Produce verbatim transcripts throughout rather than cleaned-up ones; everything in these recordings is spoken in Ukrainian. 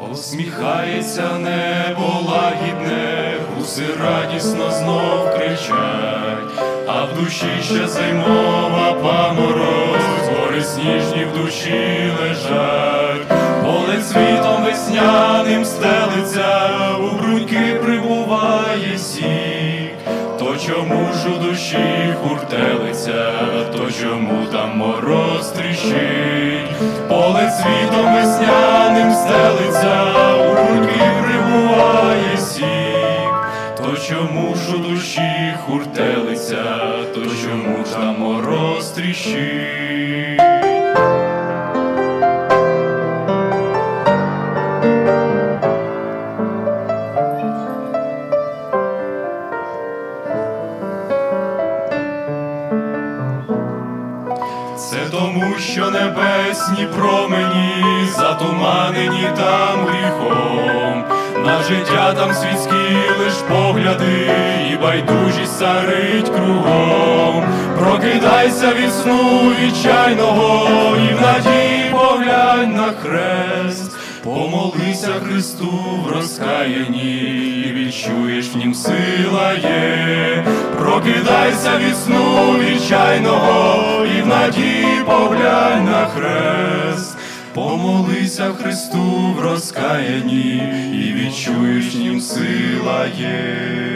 Посміхається небо лагідне, гуси радісно знов кричать, а в душі ще зимова паморозь, гори сніжні в душі лежать. Поле цвітом весняним стелиться, у бруньки прибуває сік. То чому ж у душі хуртелиться, то чому там мороз тріщить? Поле цвітом весняним стелиться, у бруньки прибуває сік. То чому ж у душі хуртелиться, то чому там мороз тріщить? Це тому, що небесні промені затуманені там гріхом. На життя там світські лиш погляди і байдужість царить кругом. Прокидайся від сну відчайного і в надії поглянь на хрест. Помолися Христу в розкаянні, і відчуєш в нім сила є. Прокидайся від сну відчайного і в надії поглянь на хрест. Помолися Христу в розкаянні, і відчуєш в нім сила є.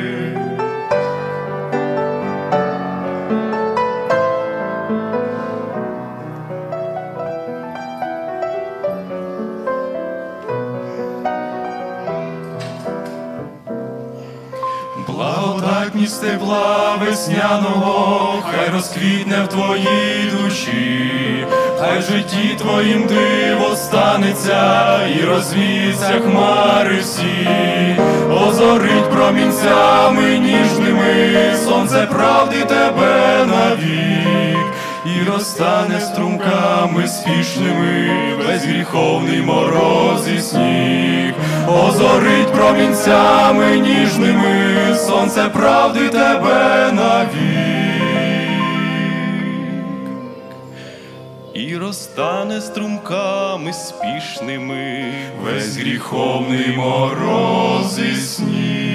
Благодатність тепла весняного хай розквітне в твоїй душі, хай в житті твоїм диво станеться і розвіються хмари всі. Озорить промінцями ніжними сонце правди тебе навік, і розтане струмками спішними безгріховний мороз і сніг. Озорить промінцями ніжними сонце правди тебе навік, і розтане струмками спішними безгріховний мороз і сніг.